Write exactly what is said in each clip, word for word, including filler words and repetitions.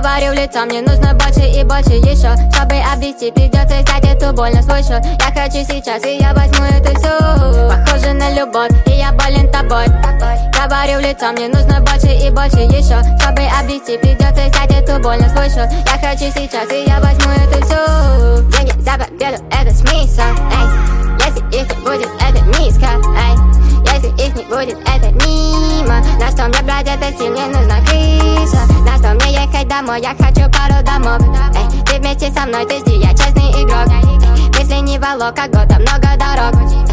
Говорю в лицо, мне нужно больше и больше еще. Чтобы обвести, придется взять эту боль на свой счет. Я хочу сейчас, и я возьму это все. Похоже на любовь, и я болен тобой. Говорю в лицо, мне нужно больше и больше еще. Чтобы обвести, придется взять эту боль на свой счет. Я хочу сейчас, и я возьму это все. Деньги за победу, это смысл, эй. Если их не будет, это низко, эй. Если их не будет, это мимо. На что мне брать это сил, мне нужна крыша. На что мне ехать домой, я хочу пару домов, эй. Ты вместе со мной, ты я честный игрок. Мысли не волок, как года много дорог.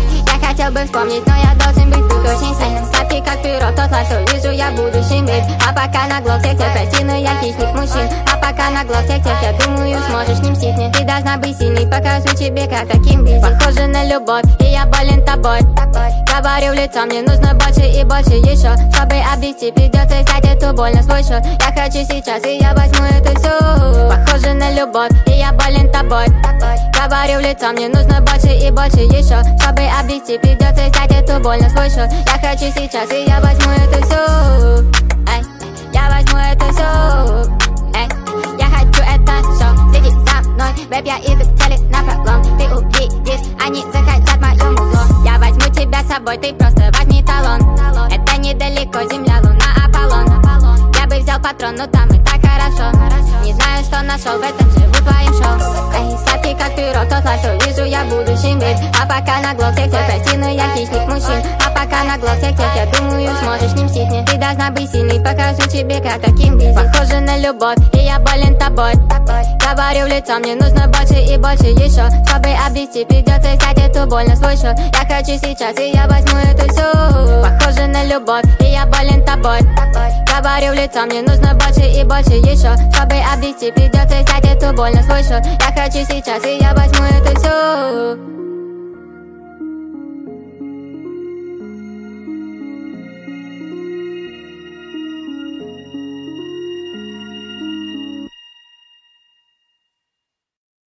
Я хотел бы вспомнить, но я должен быть тут очень сильным. Сладкий как пирог, тот лайф, что вижу я будущий мир. А пока на глаз всех тех, прости, но я хищник мужчин. А пока на глаз всех тех, я думаю, сможешь не мстить мне. Ты должна быть сильной, покажу тебе, как таким быть. Похоже на любовь, и я болен тобой. Говорю в лицо, мне нужно больше и больше еще. Чтобы обвести, придется взять эту боль на свой счет. Я хочу сейчас, и я возьму это все. Похоже на любовь, и я болен тобой. Говорю в лицо, мне нужно больше и больше еще. Чтобы обвести, придется взять эту боль на свой счет. Я хочу сейчас, и я возьму это все. Эй, я возьму это все. Эй, я хочу это все. Следи за мной, бэб, я иду к цели напролом. Ты увидишь, они захотят мое музло. Я возьму тебя с собой, ты просто возьми талон. Это недалеко, земля, луна, Аполлон. Я бы взял патрон, но там и так хорошо. Не знаю, что нашел, в этом живу твоим шоу. Эй, сладкий как пирог, тот лайф, что вижу я будущий мир. А пока на глаз всех тех, прости, но я хищник мужчин. А пока на глаз всех тех, я думаю, сможешь не мстить мне. Ты должна быть сильной, покажу тебе, как таким быть. Похоже на любовь, и я болен тобой. Говорю в лицо, мне нужно больше и больше еще. Чтобы обвести, придется взять эту боль на свой счет. Я хочу сейчас, и я возьму это все. Похоже на любовь, и я болен тобой. Говорю в лицо, мне нужно больше и больше еще. Чтобы обвести, придется взять эту боль на свой счет. Я хочу сейчас, и я возьму это все.